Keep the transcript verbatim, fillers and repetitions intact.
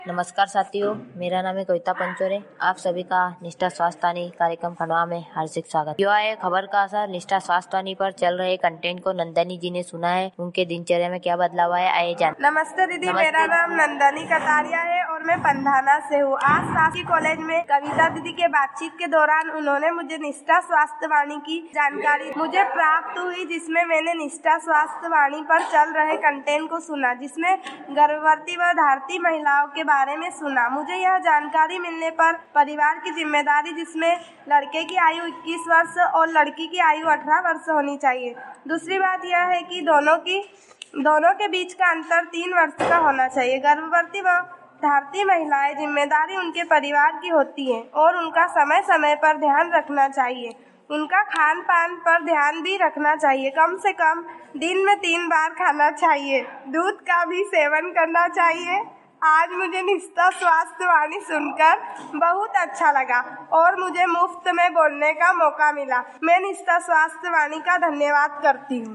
नमस्कार साथियों, मेरा नाम है कविता पंचोरे। आप सभी का निष्ठा स्वास्थ्यवाणी कार्यक्रम खंडवा में हार्दिक स्वागत। युवा है खबर का असर निष्ठा स्वास्थ्यवाणी पर चल रहे कंटेंट को नंदनी जी ने सुना है। उनके दिनचर्या में क्या बदलाव आया, आइए जान। नमस्ते दीदी, मेरा नाम नंदनी कटारिया है और मैं पंधाना से हूँ। आज शासकीय कॉलेज में कविता दीदी के बातचीत के दौरान उन्होंने मुझे निष्ठा स्वास्थ्यवाणी की जानकारी मुझे प्राप्त हुई, जिसमें मैंने निष्ठा स्वास्थ्यवाणी पर चल रहे कंटेंट को सुना, जिसमें गर्भवती व धात्री महिलाओं के बारे में सुना। मुझे यह जानकारी मिलने पर परिवार की जिम्मेदारी, जिसमें लड़के की आयु इक्कीस वर्ष और लड़की की आयु अठारह वर्ष होनी चाहिए। दूसरी बात यह है कि दोनों की दोनों के बीच का अंतर तीन वर्ष का होना चाहिए। गर्भवती व धात्री महिलाएं जिम्मेदारी उनके परिवार की होती है और उनका समय समय पर ध्यान रखना चाहिए। उनका खान पान पर ध्यान भी रखना चाहिए। कम से कम दिन में तीन बार खाना चाहिए। दूध का भी सेवन करना चाहिए। आज मुझे निष्ठा स्वास्थ्यवाणी सुनकर बहुत अच्छा लगा और मुझे मुफ्त में बोलने का मौका मिला। मैं निष्ठा स्वास्थ्यवाणी का धन्यवाद करती हूँ।